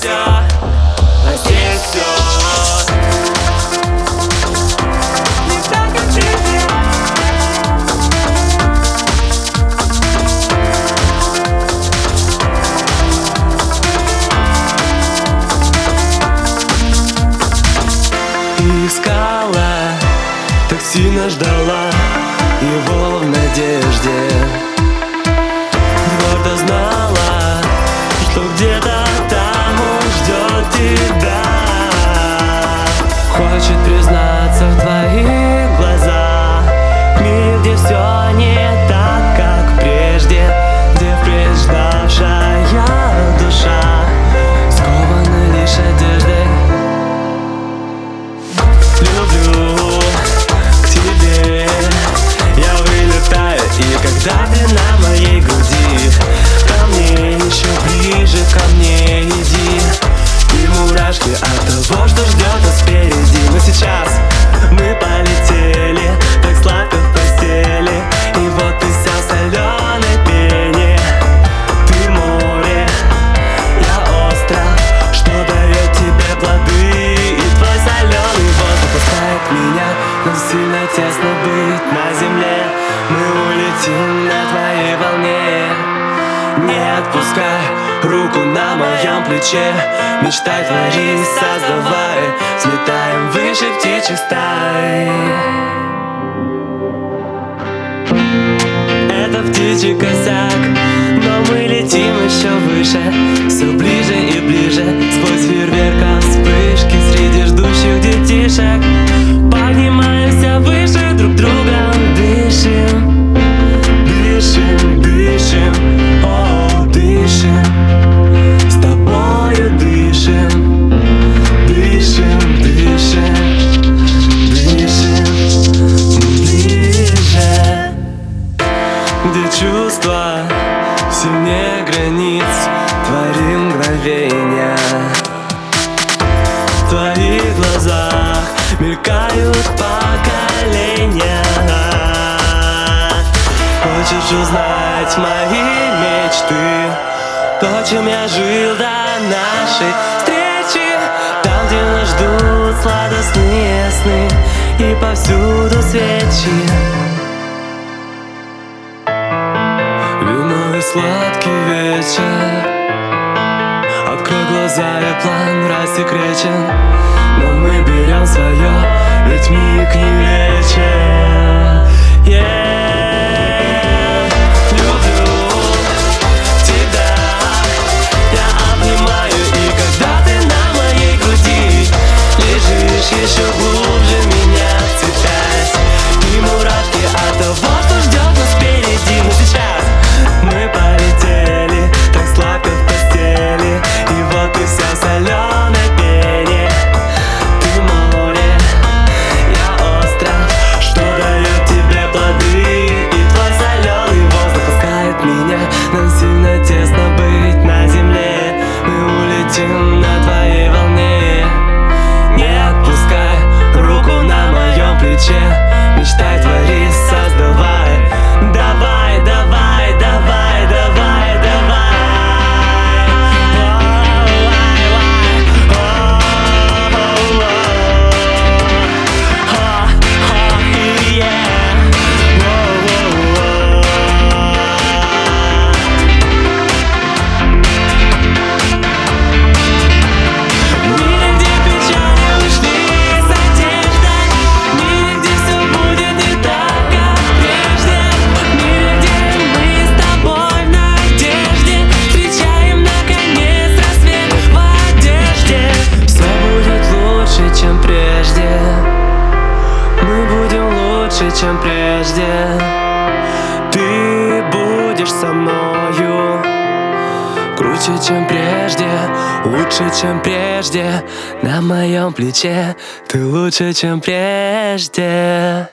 все, а здесь все не так, как прежде. Искала, так сильно ждала его в надежде. Твердо знала, что где-то там он ждет тебя. Хочет признаться в твоих глазах, мир, где все не так, как прежде, где преждавшая душа скована лишь одеждой. Люблю к тебе, я вылетаю, и когда ты на моей груди, ко мне еще ближе, ко мне иди. И мурашки от того, что ждет нас впереди. Но сейчас мы полетели, так сладко в постели. И вот ты вся в соленой пене. Ты море, я остров, что дает тебе плоды. И твой соленый воздух пускает меня. Нам сильно тесно быть на земле. Мы улетим на твоей волне. Не отпускай руку на моем плече. Мечтай, твори, создавай. Взлетаем выше птичьих стай. Это птичий косяк, но мы летим еще выше. Все ближе и ближе, сквозь фейерверка вспышки среди ждущих детишек. Поднимаемся выше, друг другом дышим. Дышим, дышим, о, дышим. С тобою дышим. Дышим, дышим, дышим ближе. Где чувства сильнее границ, творим мгновения. В твоих глазах мелькают поколения. Хочешь узнать мои мечты, то, чем я жил до нашей встречи? Там, где нас ждут сладостные сны и повсюду свечи. Вино и сладкий вечер. Открой глаза, и план рассекречен. Но мы берем свое, ведь миг не вечен. Люблю тебя, я обнимаю. И когда ты на моей груди лежишь еще глубже меня, вцепясь, и мурашки от того, что ждет нас впереди. Но сейчас мы полетели, так сладко в постели. И вот ты вся в соленой пене. Ты море, я остров, что дает тебе плоды. И твой соленый воздух пускает меня. Нам сильно тесно быть на земле. Мы улетим на твоей волне. Не отпускай руку на моем плече. Мечтай, твори, создавай. Давай, давай, давай, давай, давай. Чем прежде. Ты будешь со мною. Круче, чем прежде, лучше, чем прежде. На моем плече ты лучше, чем прежде.